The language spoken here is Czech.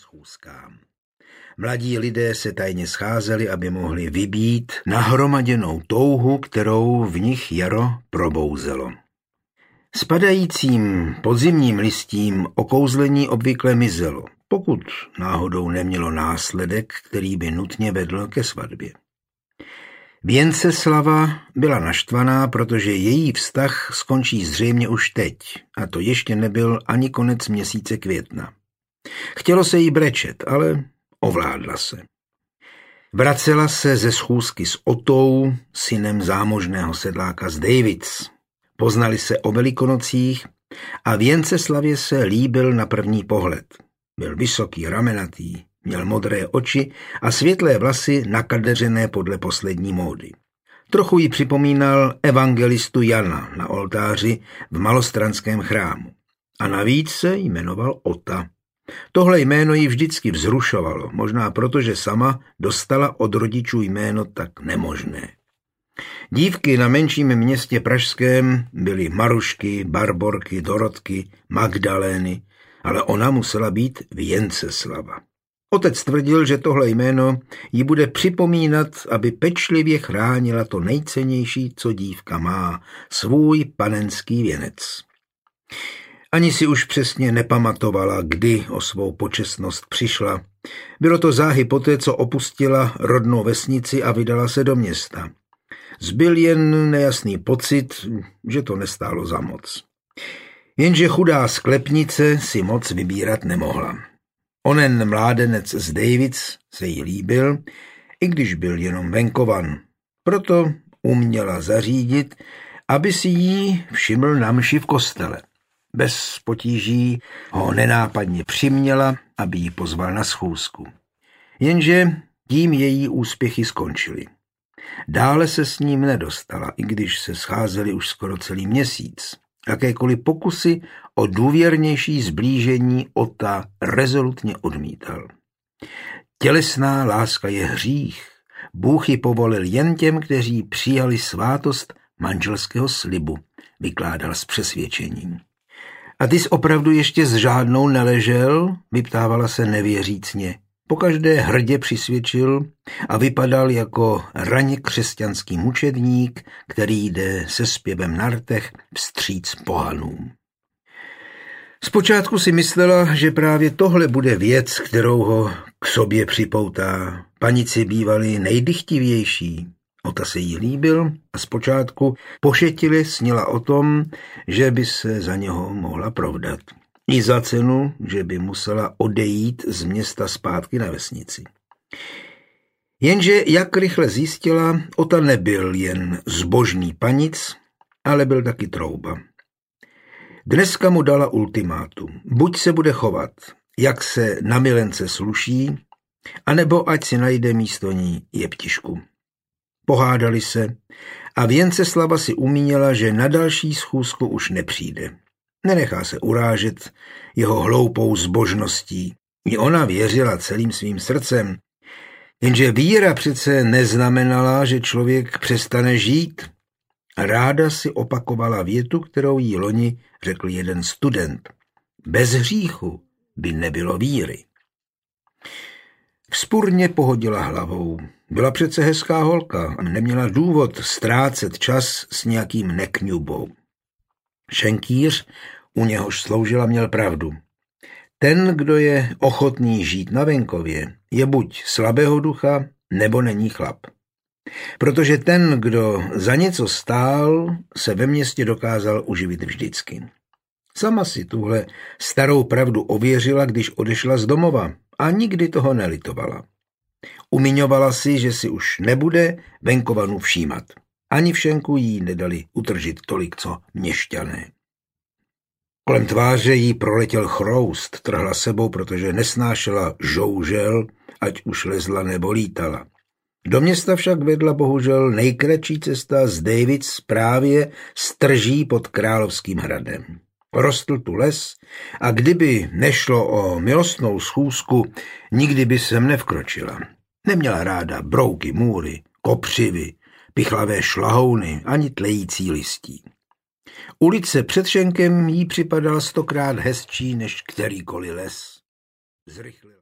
schůzkám. Mladí lidé se tajně scházeli, aby mohli vybít nahromaděnou touhu, kterou v nich jaro probouzelo. S padajícím podzimním listím okouzlení obvykle mizelo, pokud náhodou nemělo následek, který by nutně vedl ke svatbě. Věnceslava byla naštvaná, protože její vztah skončí zřejmě už teď, a to ještě nebyl ani konec měsíce května. Chtělo se jí brečet, ale ovládla se. Vracela se ze schůzky s Otou, synem zámožného sedláka z Davids. Poznali se o Velikonocích a Věnceslavě se líbil na první pohled. Byl vysoký, ramenatý, měl modré oči a světlé vlasy nakadeřené podle poslední módy. Trochu jí připomínal evangelistu Jana na oltáři v malostranském chrámu. A navíc se jmenoval Ota. Tohle jméno ji vždycky vzrušovalo, možná proto, že sama dostala od rodičů jméno tak nemožné. Dívky na menším městě pražském byly Marušky, Barborky, Dorotky, Magdalény, ale ona musela být Věnceslava. Otec tvrdil, že tohle jméno jí bude připomínat, aby pečlivě chránila to nejcennější, co dívka má, svůj panenský věnec. Ani si už přesně nepamatovala, kdy o svou počestnost přišla. Bylo to záhy poté, co opustila rodnou vesnici a vydala se do města. Zbyl jen nejasný pocit, že to nestálo za moc. Jenže chudá sklepnice si moc vybírat nemohla. Onen mládenec z Davids se jí líbil, i když byl jenom venkovan. Proto uměla zařídit, aby si jí všiml na mši v kostele. Bez potíží ho nenápadně přiměla, aby ji pozval na schůzku. Jenže tím její úspěchy skončily. Dále se s ním nedostala, i když se scházeli už skoro celý měsíc. Jakékoliv pokusy o důvěrnější zblížení Ota rezolutně odmítal. Tělesná láska je hřích. Bůh ji povolil jen těm, kteří přijali svátost manželského slibu, vykládal s přesvědčením. A ty jsi opravdu ještě s žádnou neležel? Vyptávala se nevěřícně. Pokaždé hrdě přisvědčil a vypadal jako raně křesťanský mučedník, který jde se zpěvem na rtech vstříc pohanům. Zpočátku si myslela, že právě tohle bude věc, kterou ho k sobě připoutá. Panici bývaly nejdychtivější. Ota se jí líbil a zpočátku pošetile sněla o tom, že by se za něho mohla provdat. I za cenu, že by musela odejít z města zpátky na vesnici. Jenže, jak rychle zjistila, Ota nebyl jen zbožný panic, ale byl taky trouba. Dneska mu dala ultimátum. Buď se bude chovat, jak se na milence sluší, anebo ať si najde místo ní jeptišku. Pohádali se a Věnceslava si umínila, že na další schůzku už nepřijde. Nenechá se urážet jeho hloupou zbožností. I ona věřila celým svým srdcem. Jenže víra přece neznamenala, že člověk přestane žít. Ráda si opakovala větu, kterou jí loni řekl jeden student. Bez hříchu by nebylo víry. Vzpurně pohodila hlavou. Byla přece hezká holka a neměla důvod ztrácet čas s nějakým nekňubou. Šenkýř, u něhož sloužila, měl pravdu. Ten, kdo je ochotný žít na venkově, je buď slabého ducha, nebo není chlap. Protože ten, kdo za něco stál, se ve městě dokázal uživit vždycky. Sama si tuhle starou pravdu ověřila, když odešla z domova a nikdy toho nelitovala. Umiňovala si, že si už nebude venkovanu všímat. Ani v šenku jí nedali utržit tolik, co měšťané. Kolem tváře jí proletěl chroust, trhla sebou, protože nesnášela žoužel, ať už lezla nebo lítala. Do města však vedla bohužel nejkratší cesta z Davids právě z trží pod Královským hradem. Rostl tu les a kdyby nešlo o milostnou schůzku, nikdy by sem nevkročila. Neměla ráda brouky, můry, kopřivy, pichlavé šlahouny ani tlející listí. Ulice před šenkem jí připadala 100krát hezčí než kterýkoliv les. Zrychlila.